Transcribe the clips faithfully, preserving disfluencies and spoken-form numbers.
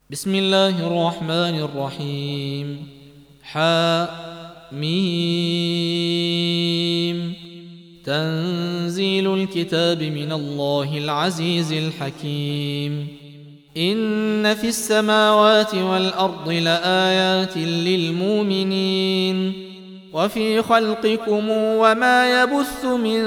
بسم الله الرحمن الرحيم. حم تنزيل الكتاب من الله العزيز الحكيم. إن في السماوات والأرض لآيات للمؤمنين وفي خلقكم وما يبث من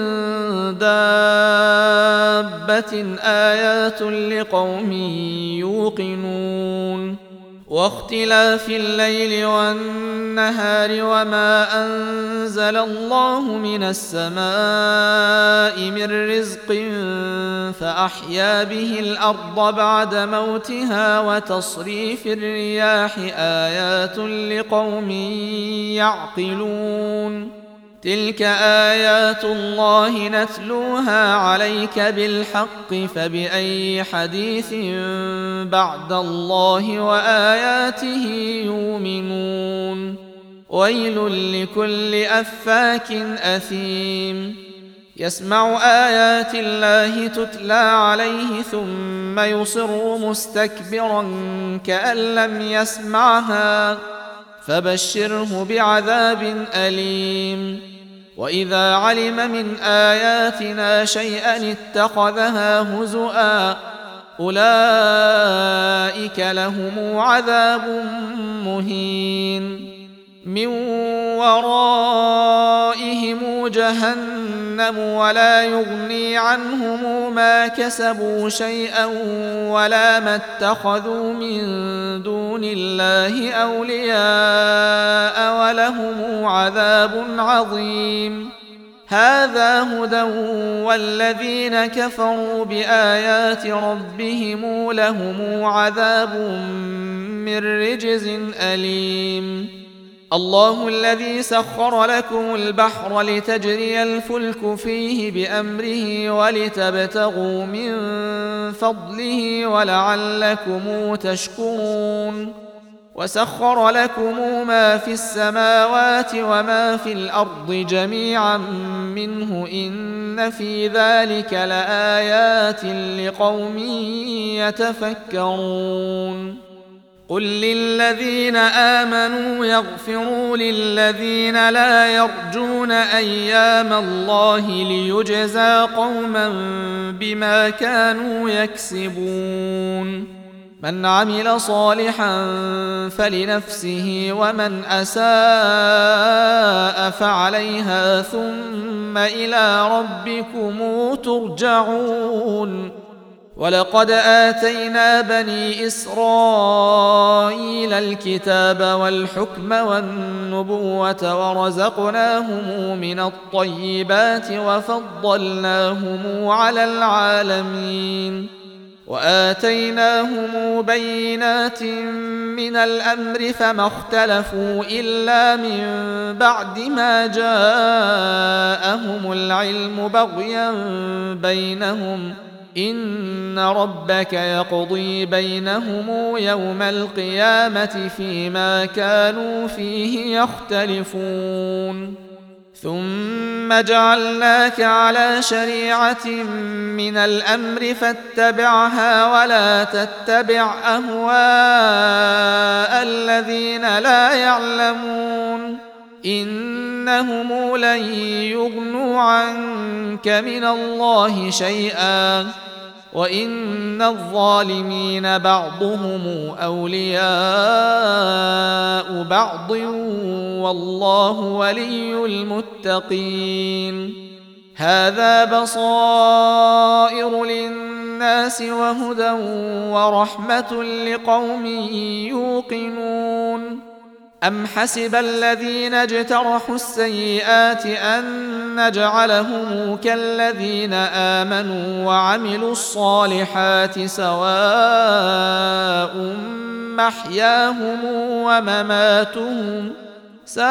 دابة آيات لقوم يوقنون. واختلاف الليل والنهار وما أنزل الله من السماء من رزق فأحيا به الأرض بعد موتها وتصريف الرياح آيات لقوم يعقلون. تلك آيات الله نتلوها عليك بالحق فبأي حديث بعد الله وآياته يؤمنون. ويل لكل أفاك أثيم يسمع آيات الله تتلى عليه ثم يصر مستكبرا كأن لم يسمعها فبشره بعذاب أليم. وإذا علم من آياتنا شيئا اتخذها هزؤا أولئك لهم عذاب مهين من ورائهم جهنم ولا يغني عنهم ما كسبوا شيئا ولا ما اتخذوا من دون الله أولياء ولهم عذاب عظيم. هذا هدى والذين كفروا بآيات ربهم لهم عذاب من رجز أليم. الله الذي سخر لكم البحر لتجري الفلك فيه بأمره ولتبتغوا من فضله ولعلكم تشكرون. وسخر لكم ما في السماوات وما في الأرض جميعا منه إن في ذلك لآيات لقوم يتفكرون. قل للذين آمنوا يغفروا للذين لا يرجون أيام الله ليجزى قوما بما كانوا يكسبون. من عمل صالحا فلنفسه ومن أساء فعليها ثم إلى ربكم ترجعون. ولقد آتينا بني إسرائيل الكتاب والحكم والنبوة ورزقناهم من الطيبات وفضلناهم على العالمين وآتيناهم بينات من الأمر فما اختلفوا إلا من بعد ما جاءهم العلم بغيا بينهم إن ربك يقضي بينهم يوم القيامة فيما كانوا فيه يختلفون. ثم جعلناك على شريعة من الأمر فاتبعها ولا تتبع أهواء الذين لا يعلمون إنهم لن يغنوا عنك من الله شيئا وإن الظالمين بعضهم أولياء بعض والله ولي المتقين. هذا بصائر للناس وهدى ورحمة لقوم يوقنون. أم حسب الذين اجترحوا السيئات أن نجعلهم كالذين آمنوا وعملوا الصالحات سواء محياهم ومماتهم ساء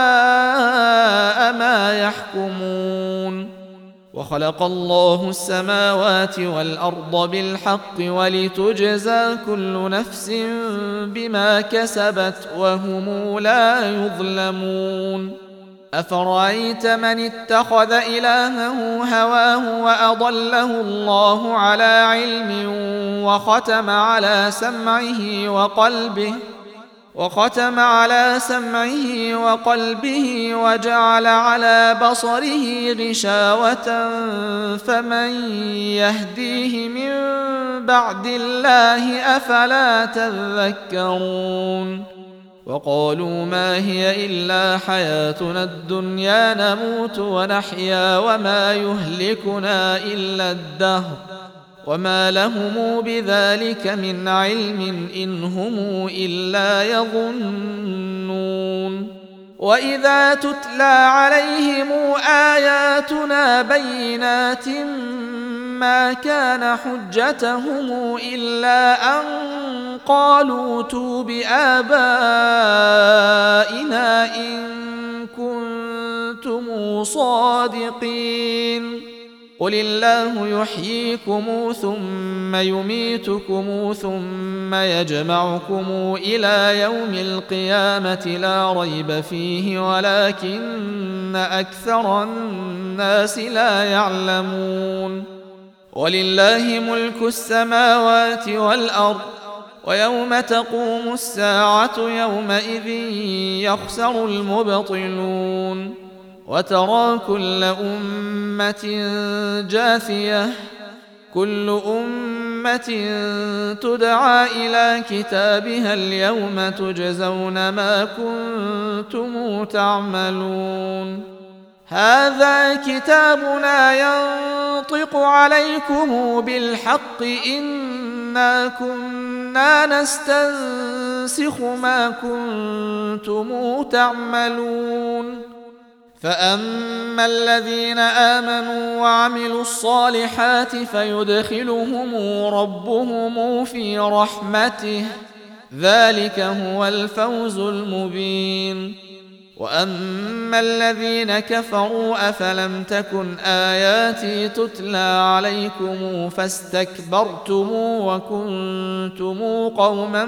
ما يحكمون. وخلق الله السماوات والأرض بالحق ولتجزى كل نفس بما كسبت وهم لا يظلمون. أفرأيت من اتخذ إلهه هواه وأضله الله على علم وختم على سمعه وقلبه وختم على سمعه وقلبه وجعل على بصره غشاوة فمن يهديه من بعد الله أفلا تذكرون وقالوا ما هي إلا حياتنا الدنيا نموت ونحيا وما يهلكنا إلا الدهر وما لهم بذلك من علم إن هم إلا يظنون وإذا تتلى عليهم آياتنا بينات ما كان حجتهم إلا أن قالوا ائتوا بآبائنا إن كنتم صادقين قل الله يحييكم ثم يميتكم ثم يجمعكم إلى يوم القيامة لا ريب فيه ولكن أكثر الناس لا يعلمون ولله ملك السماوات والأرض ويوم تقوم الساعة يومئذ يخسر المبطلون وترى كل أمة جاثية كل أمة تدعى إلى كتابها اليوم تجزون ما كنتم تعملون هذا كتابنا ينطق عليكم بالحق إنا كنا نستنسخ ما كنتم تعملون فأما الذين آمنوا وعملوا الصالحات فيدخلهم ربهم في رحمته ذلك هو الفوز المبين وأما الذين كفروا أفلم تكن آياتي تتلى عليكم فاستكبرتم وكنتم قوما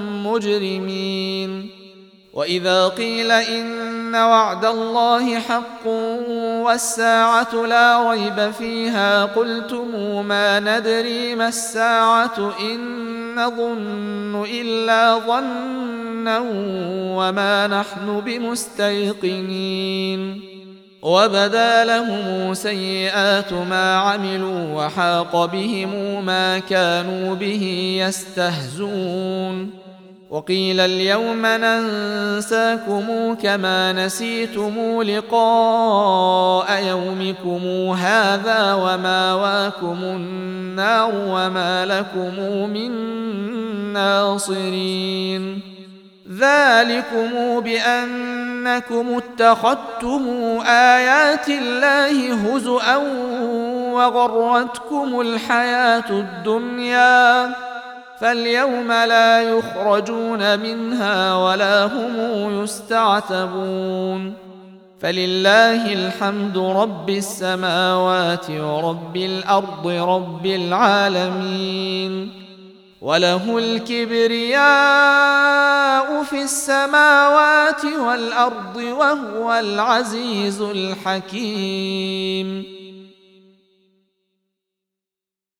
مجرمين وإذا قيل إن وعد الله حق والساعة لا ريب فيها قلتم ما ندري ما الساعة إن نظن إلا ظنا وما نحن بمستيقنين وبدا لهم سيئات ما عملوا وحاق بهم ما كانوا به يستهزئون وقيل اليوم ننساكم كما نسيتم لقاء يومكم هذا وماواكم النار وما لكم من ناصرين ذلكم بأنكم اتخذتم آيات الله هزؤا وغرتكم الحياة الدنيا فاليوم لا يخرجون منها ولا هم يستعتبون فلله الحمد رب السماوات ورب الأرض رب العالمين وله الكبرياء في السماوات والأرض وهو العزيز الحكيم